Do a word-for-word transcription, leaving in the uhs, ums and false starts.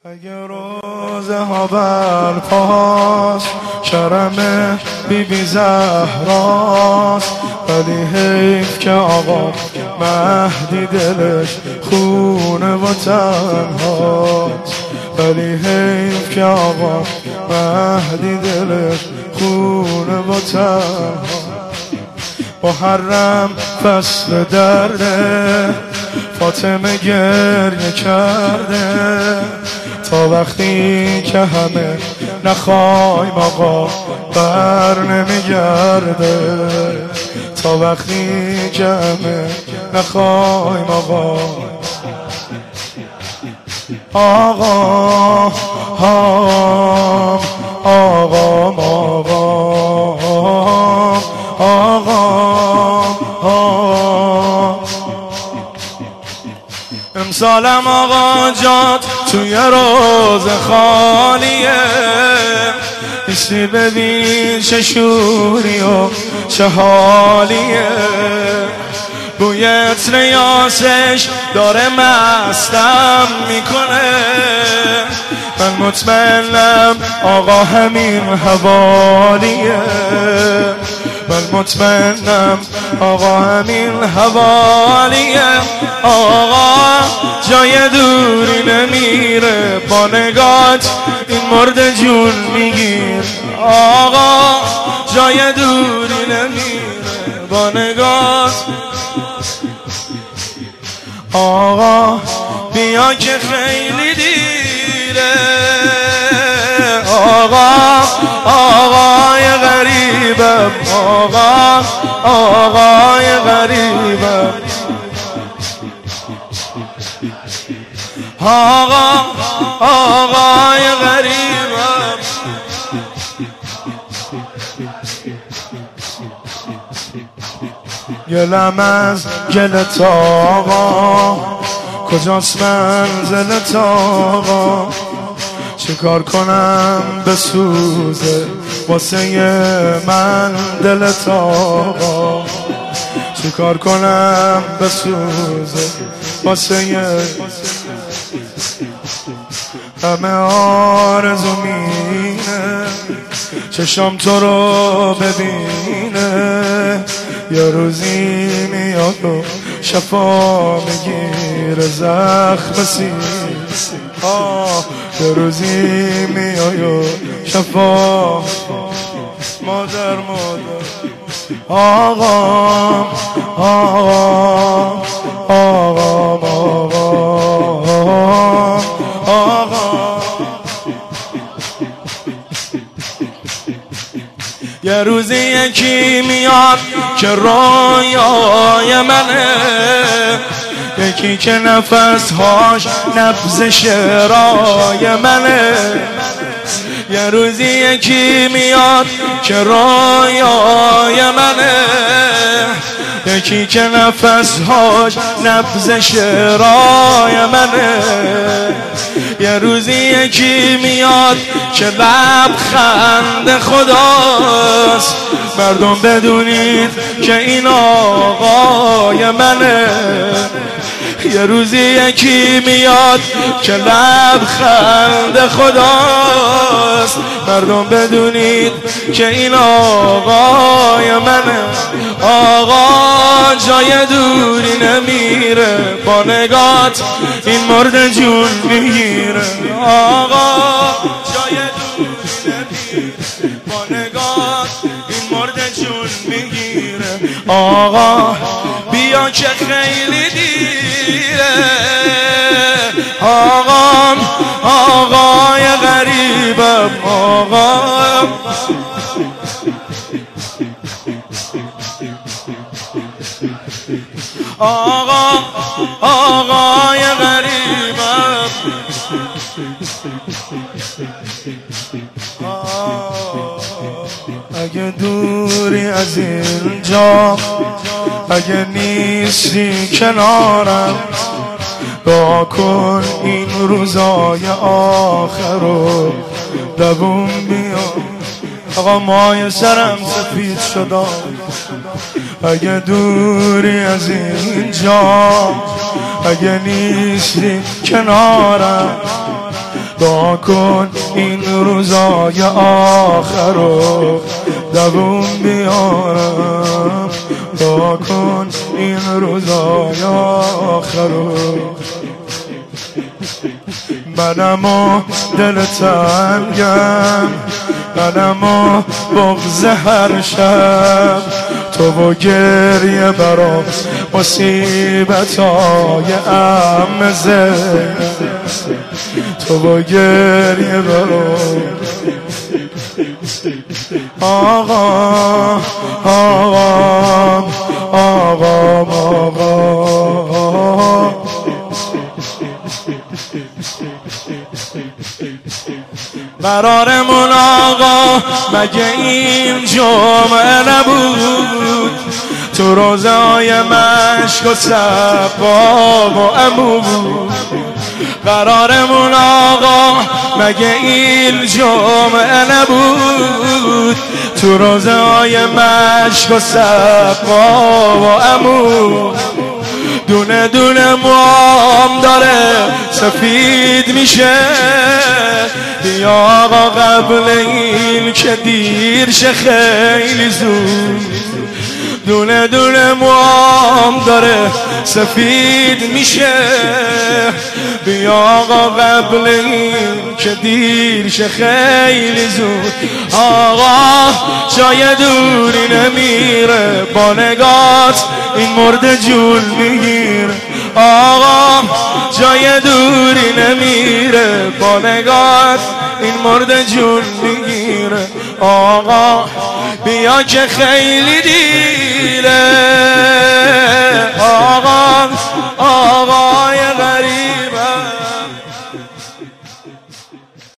اگه روزه ها برپاست کرم بی بی زهراست، ولی حیف که آقا مهدی دلش خونه و تنهاست. ولی حیف که آقا مهدی دلش خونه و تنهاست. محرم فصل درده، فاطمه گریه کرده، تا وقتی که همه نخوایم آقا بر نمیگرده. تا وقتی که همه نخوایم آقا آقا آقا آقا آقا آقا امسالم آقا جات توی روز خالیه، ایستی ببین چه شوری و چه حالیه. بوی عطر یاسش داره مستم میکنه، من مطمئنم آقا همین حوالیه. من مطمئنم آقا همین حوالیه. آقا جای دوری نمیره، با نگات این مرد جون میگیر. آقا جای دوری نمیره، با نگات. آقا بیا که خیلی دیره. آقا آقای غریبم، آقا آقای غریبم، آقا آقای غریبم. گلم از گلت آقا، کجاست منزلت آقا؟ چیکار کنم بسوزه واسه من دلت آقا؟ چیکار کنم بسوزه واسه همه آرزو مینه، چشم تو رو ببینه. یه روزی میاد و شفا میگیره زخم سینه. آه یه روزی میاد و شفا. مادر مادر آقا آقا آقا آقا آقا یه روزی یکی میاد که رویای منه، یکی که نفسهاش نبض شعرهای منه. یه روزی یکی میاد که رویای منه، یکی که نفسهاش نبض شعرهای منه. یه روزی یکی میاد که لبخند خداست، مردم بدونید که این آقای منه. یه روزی یکی میاد که لبخند خداست، مردم بدونید که این آقای منه. آقا جای دوری نمیره، با نگات این مرد جون میگیره. آقا جای دوری نمیره، با نگات این مرد جون میگیره. آقا بیا که خیلی دیره. آقا آقای غریبم، آقا آقا آقای غریبم. اگه دوری از اینجا، اگه نیستی کنارم، دعا کن این روزای آخر رو دووم بیام. آقا مای سرم سفید شد، اگه دوری از اینجا، اگه نیستی کنارم، دعا کن این روزای آخر رو دووم بیارم، دعا کن این روزای آخر رو. منم و دل تنگم، منم و بغض هر شب، تو و گریه برام مصیبت های امزه، تو و گریه برام. آقا آقا آقا آقا قرارمون آقا مگه این جمعه نبود؟ تو روزای مشک و صبا و عمود. قرارمون آقا مگه این جمعه نبود؟ تو روزای مشک و صبا و عمود. دونه دونه موام داره سفید میشه، بیا آقا قبل این که دیر شه خیلی زود. دونه دونه موام داره سفید میشه، بیا آقا قبل این که دیر شه خیلی زود. آقا جای دوری نمیره، با نگات این مرد جون میگیره. آقا جای دوری نمیره، با نگات این مرد جون میگیره. آقا بیا که خیلی دیره. آقا آقا